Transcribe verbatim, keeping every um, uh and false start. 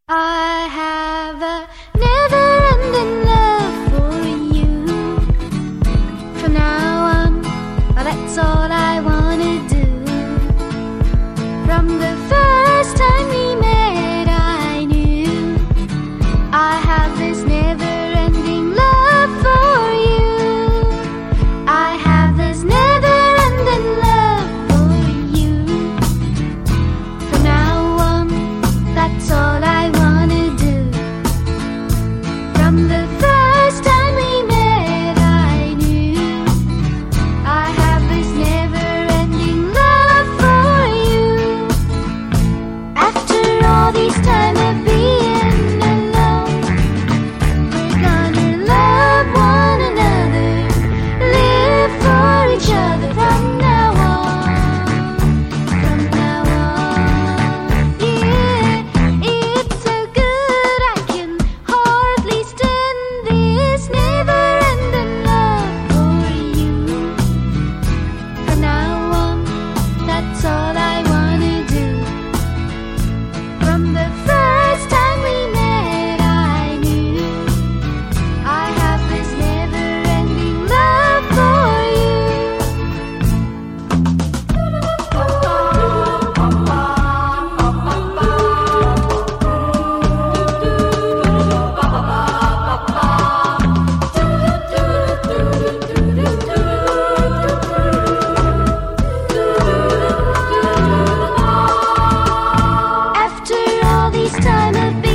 I have a never-ending love for you. From now on, that's all I wanna do. From the first time we met, I knew I have this never-ending love for you. I have this never-ending love for you. From now on, that's all I wanna do. From the first time we met, I knew I have this never-ending love for you. After all this time of being alone, we're gonna love one another, live for each other from now on, from now on. Yeah, it's so good I can hardly stand this never-ending love for you. From now on, that's all I wanna do. From the first time we met, I knew I have this never-ending love for you. After all this time of being